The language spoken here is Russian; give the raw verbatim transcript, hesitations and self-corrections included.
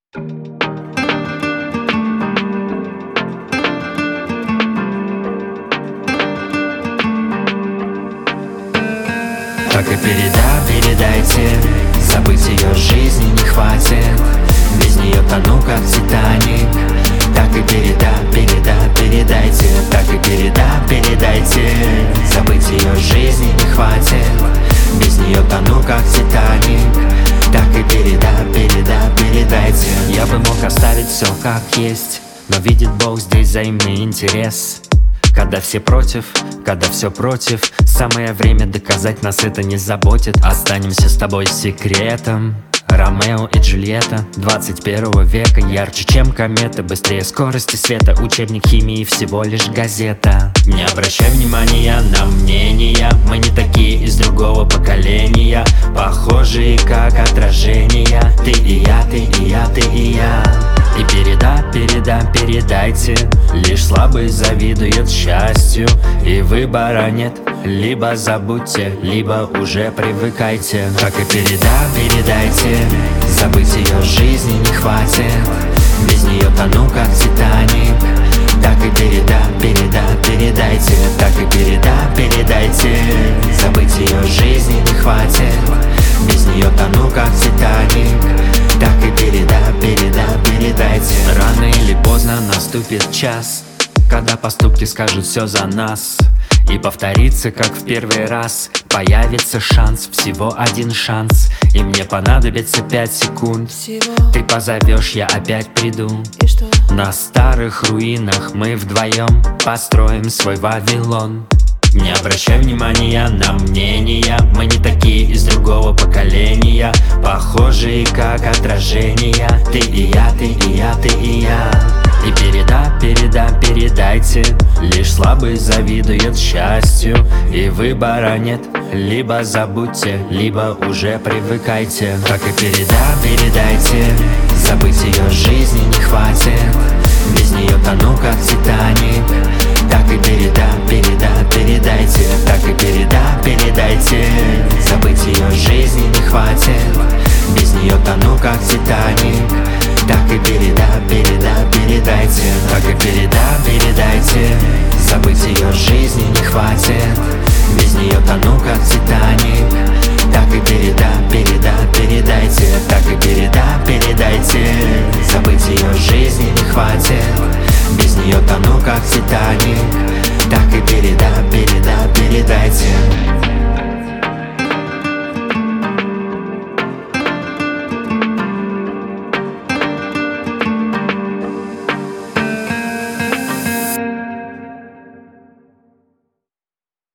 Так и переда, передайте, забыть ее жизни не хватит. Без нее тону, как Титаник. Так и переда, переда, передайте. Так и переда, передайте, забыть ее жизни не хватит. Без нее тону, как Титаник. Так и переда, переда, передайте. Я бы мог оставить все как есть, но видит Бог здесь взаимный интерес. Когда все против, когда все против, самое время доказать, нас это не заботит. Останемся с тобой секретом. Ромео и Джульетта двадцать первого века, ярче, чем комета, быстрее скорости света. Учебник химии всего лишь газета. Не обращай внимания на мнения, мы не такие, из другого поколения, похожие как отражения. Ты и я, ты и я, ты и я. И переда, переда, передайте, лишь слабый завидует счастью, и выбора нет. Либо забудьте, либо уже привыкайте. Так и переда, передайте, забыть ее жизни не хватит. Без нее тону, как Титаник. Так и переда, переда, передайте. Так и переда, передайте, забыть ее жизни не хватит. Без нее тону, как Титаник. Так и переда, переда, передайте. Рано или поздно наступит час, когда поступки скажут все за нас, и повторится, как в первый раз. Появится шанс, всего один шанс, и мне понадобится пять секунд всего. Ты позовешь, я опять приду. И что? На старых руинах мы вдвоем построим свой Вавилон. Не обращай внимания на мнения, мы не такие, из другого поколения, похожие как отражения. Ты и я, ты и я, ты и я. И переда, переда, передайте, лишь слабый завидует счастью, и выбора нет. Либо забудьте, либо уже привыкайте. Так и переда, передайте, забыть ее жизни не хватит. Без нее тону, как Титаник. Так и переда, переда, передайте. Так и переда, передайте, забыть ее жизни не хватит. Без нее тону, как Титаник. Так и переда, переда, передайте. Так и переда, передайте, забыть ее жизни не хватит. Без нее тону, как Титаник. Так и переда, переда, передайте. Так и переда, передайте, забыть ее жизни не хватит. Без нее тону, как Титаник. Так и переда, переда, передайте.